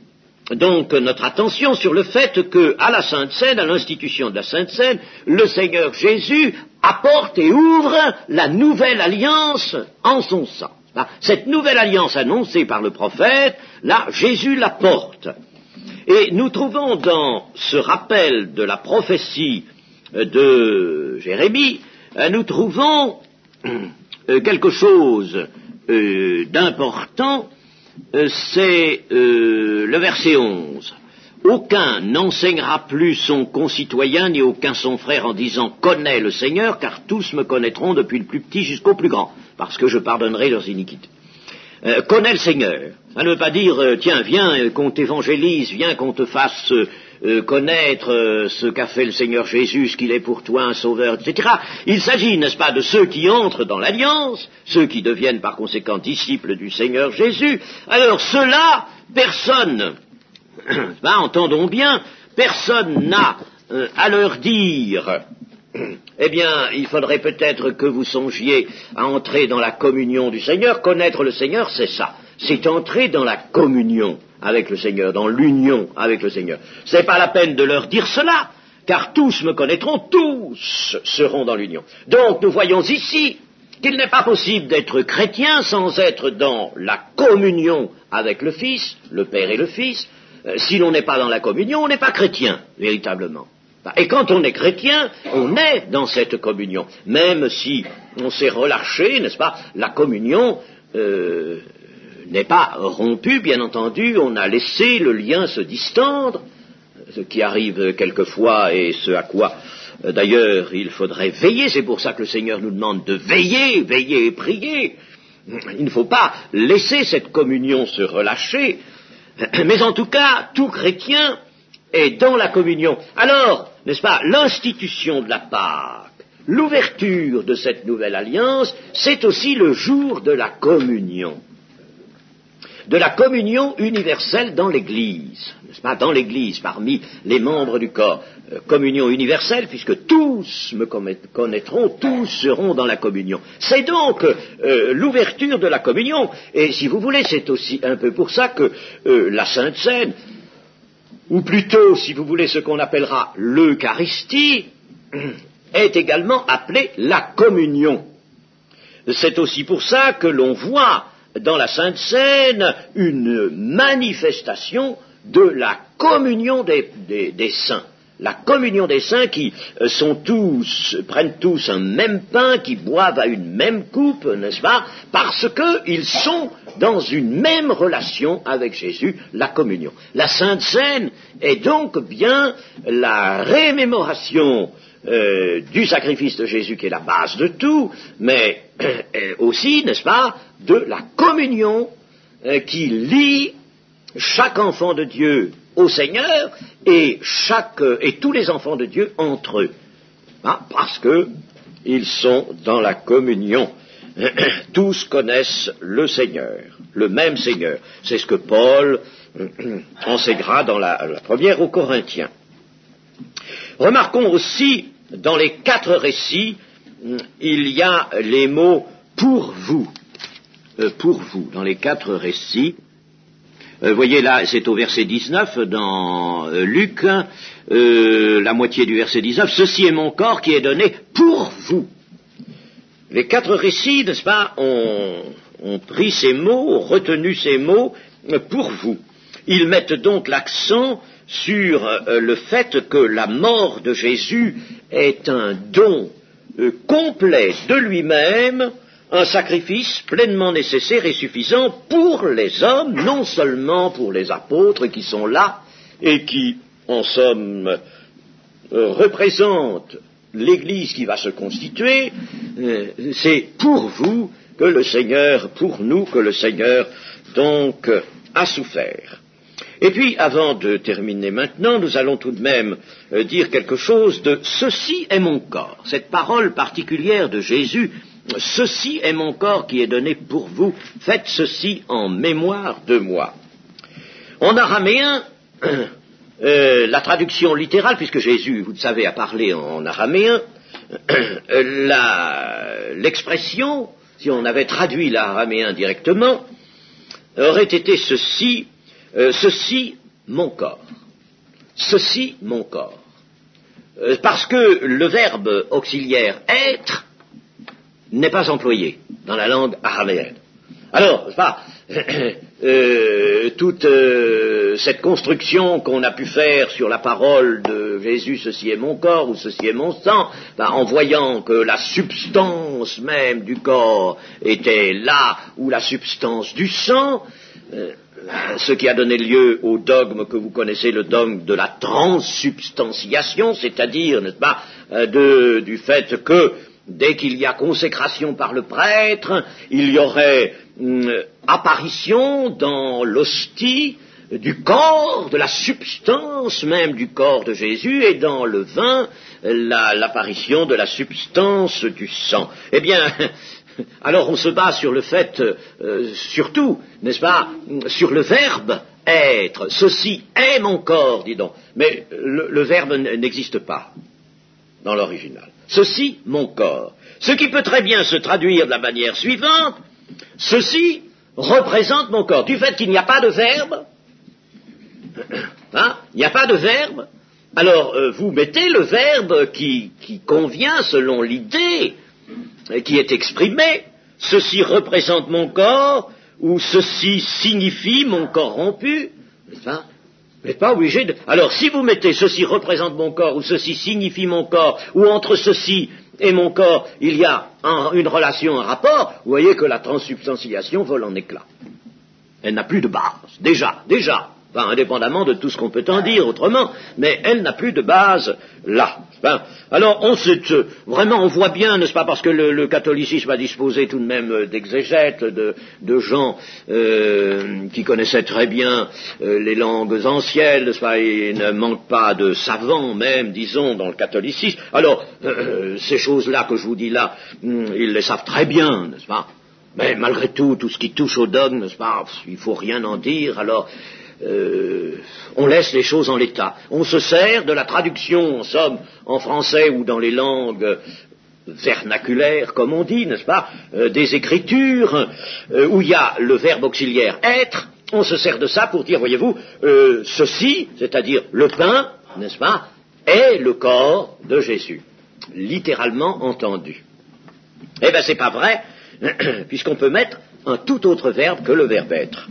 donc notre attention sur le fait que, à la Sainte Seine, à l'institution de la Sainte Seine, le Seigneur Jésus apporte et ouvre la nouvelle alliance en son sang. Cette nouvelle alliance annoncée par le prophète, là, Jésus la porte. Et nous trouvons dans ce rappel de la prophétie de Jérémie, nous trouvons quelque chose d'important, c'est le verset onze. Aucun n'enseignera plus son concitoyen ni aucun son frère en disant « Connais le Seigneur, car tous me connaîtront depuis le plus petit jusqu'au plus grand, parce que je pardonnerai leurs iniquités. Euh, » Connais le Seigneur. Ça ne veut pas dire euh, « Tiens, viens euh, qu'on t'évangélise, viens qu'on te fasse euh, connaître euh, ce qu'a fait le Seigneur Jésus, ce qu'il est pour toi, un sauveur, et cetera » Il s'agit, n'est-ce pas, de ceux qui entrent dans l'alliance, ceux qui deviennent par conséquent disciples du Seigneur Jésus. Alors ceux-là, personne... Ben, entendons bien, personne n'a euh, à leur dire eh bien, il faudrait peut-être que vous songiez à entrer dans la communion du Seigneur. Connaître le Seigneur, c'est ça. C'est entrer dans la communion avec le Seigneur, dans l'union avec le Seigneur. Ce n'est pas la peine de leur dire cela, car tous me connaîtront, tous seront dans l'union. Donc, nous voyons ici qu'il n'est pas possible d'être chrétien sans être dans la communion avec le Fils, le Père et le Fils. Euh, si l'on n'est pas dans la communion, on n'est pas chrétien, véritablement. Et quand on est chrétien, on est dans cette communion. Même si on s'est relâché, n'est-ce pas, la communion euh, n'est pas rompue, bien entendu, on a laissé le lien se distendre, ce qui arrive quelquefois et ce à quoi, euh, d'ailleurs, il faudrait veiller. C'est pour ça que le Seigneur nous demande de veiller, veiller et prier. Il ne faut pas laisser cette communion se relâcher, mais en tout cas, tout chrétien est dans la communion. Alors, n'est-ce pas, l'institution de la Pâque, l'ouverture de cette nouvelle alliance, c'est aussi le jour de la communion. De la communion universelle dans l'Église, n'est-ce pas, dans l'Église, parmi les membres du corps. Euh, communion universelle, puisque tous me connaîtront, tous seront dans la communion. C'est donc euh, l'ouverture de la communion, et si vous voulez, c'est aussi un peu pour ça que euh, la Sainte Seine, ou plutôt, si vous voulez, ce qu'on appellera l'Eucharistie, est également appelée la communion. C'est aussi pour ça que l'on voit dans la Sainte Seine une manifestation de la communion des, des, des saints. La communion des saints qui sont tous, prennent tous un même pain, qui boivent à une même coupe, n'est-ce pas, parce qu'ils sont dans une même relation avec Jésus, la communion. La Sainte Seine est donc bien la rémémoration euh, du sacrifice de Jésus qui est la base de tout, mais euh, aussi, n'est-ce pas, de la communion euh, qui lie chaque enfant de Dieu au Seigneur et chaque et tous les enfants de Dieu entre eux, hein, parce que ils sont dans la communion. Tous connaissent le Seigneur, le même Seigneur. C'est ce que Paul enseignera dans la, la première aux Corinthiens. Remarquons aussi, dans les quatre récits, il y a les mots « pour vous euh, ». Pour vous, dans les quatre récits. Vous euh, voyez là, c'est au verset dix-neuf dans euh, Luc, euh, la moitié du verset dix-neuf, « Ceci est mon corps qui est donné pour vous ». Les quatre récits, n'est-ce pas, ont, ont pris ces mots, ont retenu ces mots euh, pour vous. Ils mettent donc l'accent sur euh, le fait que la mort de Jésus est un don euh, complet de lui-même, un sacrifice pleinement nécessaire et suffisant pour les hommes, non seulement pour les apôtres qui sont là et qui, en somme, euh, représentent l'Église qui va se constituer, euh, c'est pour vous que le Seigneur, pour nous que le Seigneur, donc, euh, a souffert. Et puis, avant de terminer maintenant, nous allons tout de même euh, dire quelque chose de « ceci est mon corps ». Cette parole particulière de Jésus, « ceci est mon corps qui est donné pour vous, faites ceci en mémoire de moi ». En araméen, euh, la traduction littérale, puisque Jésus, vous le savez, a parlé en, en araméen, euh, la, l'expression, si on avait traduit l'araméen directement, aurait été ceci, euh, ceci mon corps, ceci mon corps, euh, parce que le verbe auxiliaire être n'est pas employé dans la langue araméenne. Alors, c'est pas euh, toute euh, cette construction qu'on a pu faire sur la parole de Jésus, ceci est mon corps ou ceci est mon sang, ben, en voyant que la substance même du corps était là où la substance du sang, euh, ce qui a donné lieu au dogme que vous connaissez, le dogme de la transsubstantiation, c'est-à-dire, n'est-ce pas, de, du fait que dès qu'il y a consécration par le prêtre, il y aurait hum, apparition dans l'hostie du corps, de la substance même du corps de Jésus, et dans le vin, la, l'apparition de la substance du sang. Eh bien, alors on se base sur le fait, euh, surtout, n'est-ce pas, sur le verbe être. Ceci est mon corps, dis donc. Mais le, le verbe n'existe pas. dans l'original. Ceci, mon corps. Ce qui peut très bien se traduire de la manière suivante, ceci représente mon corps. Du fait qu'il n'y a pas de verbe, hein, il n'y a pas de verbe, alors euh, vous mettez le verbe qui, qui convient selon l'idée qui est exprimée. Ceci représente mon corps, ou ceci signifie mon corps rompu, n'est-ce pas? Vous n'êtes pas obligé de... Alors, si vous mettez ceci représente mon corps, ou ceci signifie mon corps, ou entre ceci et mon corps, il y a un, une relation, un rapport, vous voyez que la transsubstantiation vole en éclats. Elle n'a plus de base, déjà, déjà, enfin, indépendamment de tout ce qu'on peut en dire autrement, mais elle n'a plus de base là. Enfin, alors, on se, vraiment, on voit bien, n'est-ce pas, parce que le, le catholicisme a disposé tout de même d'exégètes, de, de gens euh, qui connaissaient très bien euh, les langues anciennes, n'est-ce pas, et il ne manque pas de savants même, disons, dans le catholicisme. Alors, euh, ces choses-là que je vous dis là, ils les savent très bien, n'est-ce pas. Mais malgré tout, tout ce qui touche au dogme, n'est-ce pas, il ne faut rien en dire, alors... Euh, on laisse les choses en l'état. On se sert de la traduction, en somme, en français ou dans les langues vernaculaires, comme on dit, n'est-ce pas, euh, des écritures euh, où il y a le verbe auxiliaire être. On se sert de ça pour dire, voyez-vous, euh, ceci, c'est-à-dire le pain, n'est-ce pas, est le corps de Jésus, littéralement entendu. Eh bien, c'est pas vrai, puisqu'on peut mettre un tout autre verbe que le verbe être.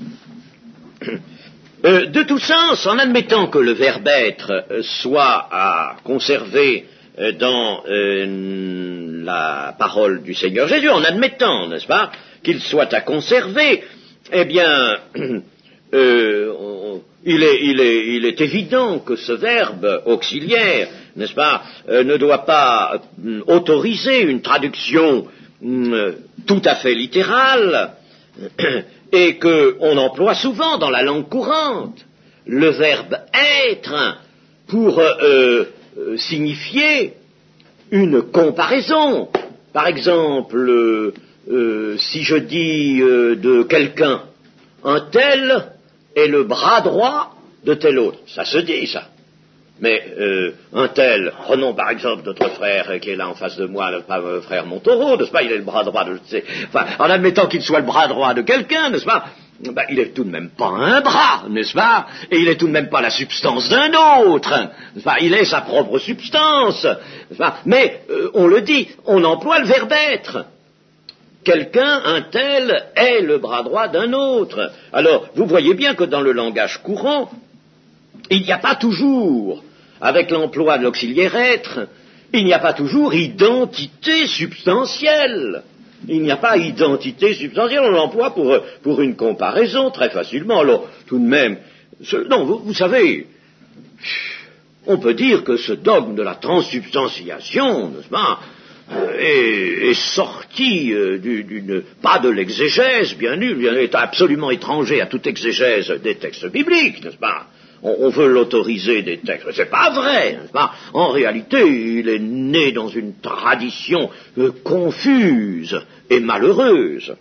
Euh, de tout sens, en admettant que le verbe être euh, soit à conserver euh, dans euh, la parole du Seigneur Jésus, en admettant, n'est-ce pas, qu'il soit à conserver, eh bien, euh, on, il, est, il, est, il est évident que ce verbe auxiliaire, n'est-ce pas, euh, ne doit pas euh, autoriser une traduction euh, tout à fait littérale, et qu'on emploie souvent dans la langue courante le verbe être pour euh, euh, signifier une comparaison. Par exemple, euh, euh, si je dis euh, de quelqu'un, un tel est le bras droit de tel autre, ça se dit ça. Mais euh, un tel, prenons par exemple notre frère qui est là en face de moi, le euh, frère Montaureau, n'est-ce pas, il est le bras droit de... Enfin, en admettant qu'il soit le bras droit de quelqu'un, n'est-ce pas, ben, il est tout de même pas un bras, n'est-ce pas, et il est tout de même pas la substance d'un autre, n'est-ce pas, il est sa propre substance, n'est-ce pas, mais euh, on le dit, on emploie le verbe être. Quelqu'un, un tel, est le bras droit d'un autre. Alors, vous voyez bien que dans le langage courant, il n'y a pas toujours... Avec l'emploi de l'auxiliaire être, il n'y a pas toujours identité substantielle. Il n'y a pas identité substantielle, on l'emploie pour, pour une comparaison très facilement. Alors, tout de même, ce, non, vous, vous savez, on peut dire que ce dogme de la transsubstantiation, n'est-ce pas, est, est sorti euh, d'une, pas de l'exégèse, bien nul, il est absolument étranger à toute exégèse des textes bibliques, n'est-ce pas. On, on veut l'autoriser des textes. Mais c'est pas vrai, n'est-ce pas? En réalité, il est né dans une tradition euh, confuse et malheureuse.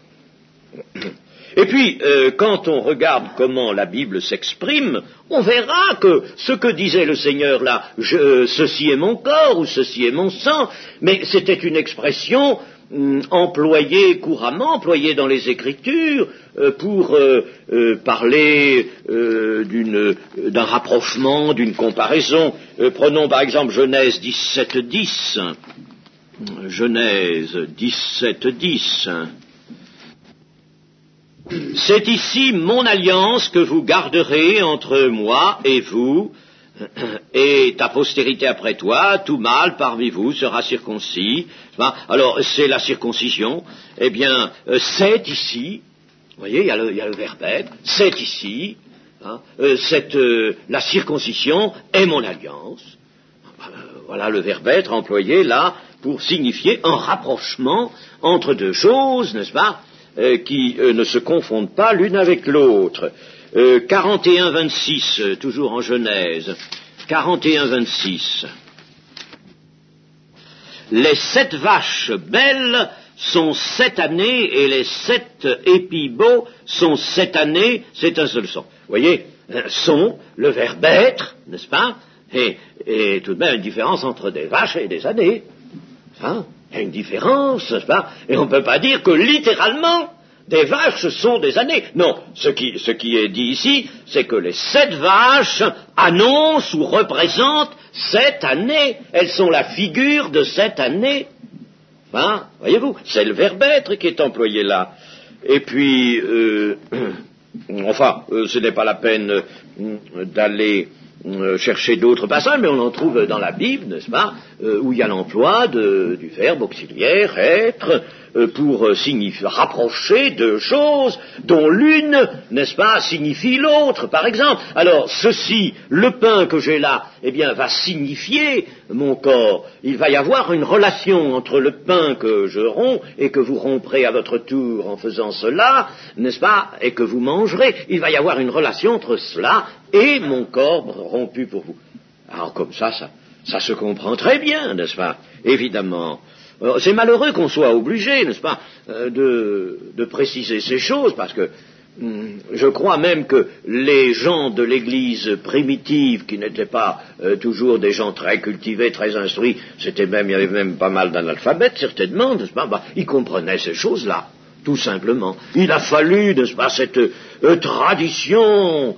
Et puis, euh, quand on regarde comment la Bible s'exprime, on verra que ce que disait le Seigneur là, je, euh, ceci est mon corps ou ceci est mon sang, mais c'était une expression hum, employée couramment, employée dans les Écritures, euh, pour euh, euh, parler euh, d'une, d'un rapprochement, d'une comparaison. Euh, prenons par exemple Genèse dix-sept dix. Genèse dix-sept dix. C'est ici mon alliance que vous garderez entre moi et vous, et ta postérité après toi, tout mâle parmi vous sera circoncis. Alors, c'est la circoncision. Eh bien, c'est ici, vous voyez, il y a le, il y a le verbe être, c'est ici, hein, cette, euh, la circoncision est mon alliance. Voilà le verbe être employé là pour signifier un rapprochement entre deux choses, n'est-ce pas, Euh, qui euh, ne se confondent pas l'une avec l'autre. Euh, quarante et un vingt-six, euh, toujours en Genèse. quarante et un vingt-six. Les sept vaches belles sont sept années et les sept épis-beaux sont sept années, c'est un seul son. Vous voyez, sont, le verbe être, n'est-ce pas, et, et tout de même une différence entre des vaches et des années. Hein? Il y a une différence, n'est-ce pas? Et on ne peut pas dire que littéralement, des vaches sont des années. Non, ce qui, ce qui est dit ici, c'est que les sept vaches annoncent ou représentent sept années. Elles sont la figure de cette année. Hein? Voyez-vous, c'est le verbe être qui est employé là. Et puis, euh, enfin, euh, ce n'est pas la peine euh, d'aller euh, chercher d'autres passages, mais on en trouve dans la Bible, n'est-ce pas, euh, où il y a l'emploi de, du verbe auxiliaire, être, euh, pour euh, signifier, rapprocher deux choses dont l'une, n'est-ce pas, signifie l'autre, par exemple. Alors, ceci, le pain que j'ai là, eh bien, va signifier mon corps. Il va y avoir une relation entre le pain que je romps et que vous romprez à votre tour en faisant cela, n'est-ce pas, et que vous mangerez. Il va y avoir une relation entre cela et mon corps rompu pour vous. Alors, comme ça, ça, ça se comprend très bien, n'est-ce pas, évidemment. Alors, c'est malheureux qu'on soit obligé, n'est-ce pas, euh, de, de préciser ces choses, parce que je crois même que les gens de l'Église primitive, qui n'étaient pas euh, toujours des gens très cultivés, très instruits, c'était même, il y avait même pas mal d'analphabètes, certainement, n'est-ce pas, bah, ils comprenaient ces choses-là, tout simplement. Il a fallu, n'est-ce pas, cette euh, tradition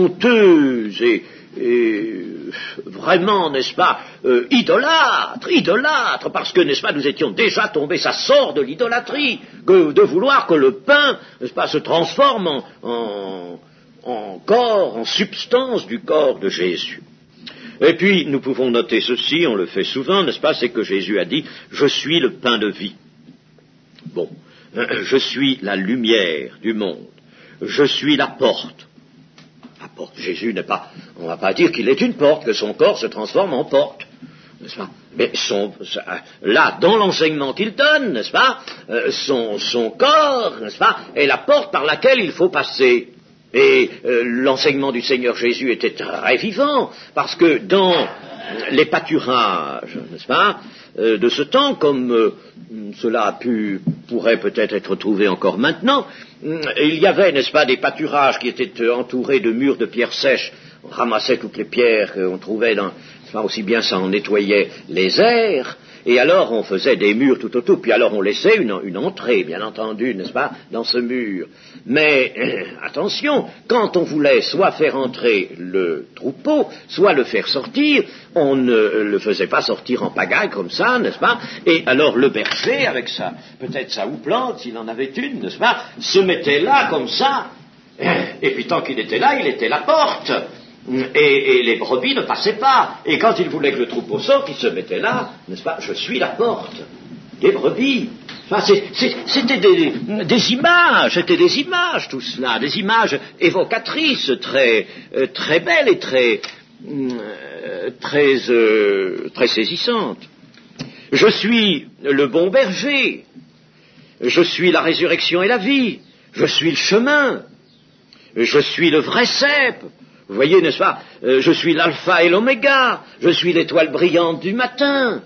honteuse et, et vraiment, n'est-ce pas, euh, idolâtre, idolâtre, parce que, n'est-ce pas, nous étions déjà tombés, ça sort de l'idolâtrie, que de vouloir que le pain, n'est-ce pas, se transforme en, en, en corps, en substance du corps de Jésus. Et puis, nous pouvons noter ceci, on le fait souvent, n'est-ce pas, c'est que Jésus a dit, je suis le pain de vie. Bon, je suis la lumière du monde, je suis la porte. La porte, Jésus n'est pas, on ne va pas dire qu'il est une porte, que son corps se transforme en porte, n'est-ce pas? Mais son, là, dans l'enseignement qu'il donne, n'est-ce pas, euh, son, son corps, n'est-ce pas, est la porte par laquelle il faut passer. Et euh, l'enseignement du Seigneur Jésus était très vivant, parce que dans les pâturages, n'est-ce pas, euh, de ce temps, comme euh, cela a pu, pourrait peut-être être trouvé encore maintenant, euh, il y avait, n'est-ce pas, des pâturages qui étaient euh, entourés de murs de pierres sèches. On ramassait toutes les pierres qu'on trouvait dans, enfin, aussi bien ça en nettoyait les airs, et alors on faisait des murs tout autour, puis alors on laissait une, une entrée, bien entendu, n'est-ce pas, dans ce mur. Mais, euh, attention, quand on voulait soit faire entrer le troupeau, soit le faire sortir, on ne le faisait pas sortir en pagaille comme ça, n'est-ce pas, et alors le berger, avec sa, peut-être sa houppelande, s'il en avait une, n'est-ce pas, se mettait là, comme ça, et puis tant qu'il était là, il était la porte. Et, et les brebis ne passaient pas. Et quand il voulait que le troupeau sorte, il se mettait là, n'est-ce pas, je suis la porte des brebis. Enfin, c'est, c'est, c'était des, des images, c'était des images tout cela, des images évocatrices, très, euh, très belles et très, euh, très, euh, très saisissantes. Je suis le bon berger, je suis la résurrection et la vie, je suis le chemin, je suis le vrai cep. Vous voyez, n'est-ce pas, euh, je suis l'alpha et l'oméga, je suis l'étoile brillante du matin.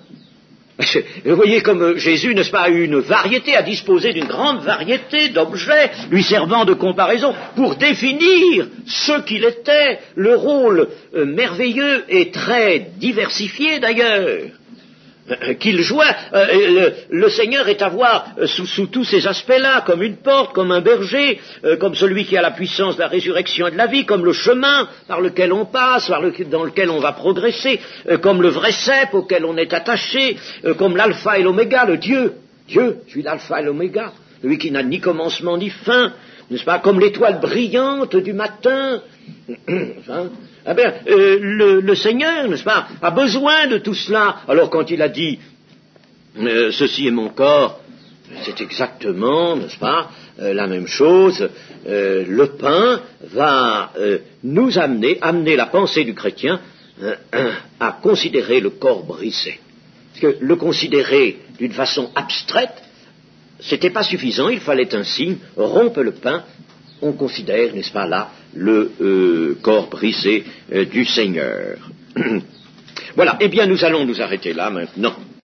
Vous voyez comme Jésus, n'est-ce pas, a eu une variété, a disposé d'une grande variété d'objets lui servant de comparaison pour définir ce qu'il était, le rôle euh, merveilleux et très diversifié d'ailleurs qu'il jouait. Euh, le, le Seigneur est à voir euh, sous, sous tous ces aspects-là, comme une porte, comme un berger, euh, comme celui qui a la puissance de la résurrection et de la vie, comme le chemin par lequel on passe, par le, dans lequel on va progresser, euh, comme le vrai cep auquel on est attaché, euh, comme l'alpha et l'oméga, le Dieu. Dieu, je suis l'alpha et l'oméga, celui qui n'a ni commencement ni fin, n'est-ce pas, comme l'étoile brillante du matin. Hein? Eh bien, euh, le, le Seigneur, n'est-ce pas, a besoin de tout cela. Alors quand il a dit euh, ceci est mon corps, c'est exactement, n'est-ce pas, euh, la même chose. Euh, le pain va euh, nous amener, amener la pensée du chrétien euh, à considérer le corps brisé. Parce que le considérer d'une façon abstraite, c'était pas suffisant, il fallait un signe, rompre le pain. On considère, n'est-ce pas, là, le euh, corps brisé euh, du Seigneur. Voilà, eh bien nous allons nous arrêter là maintenant.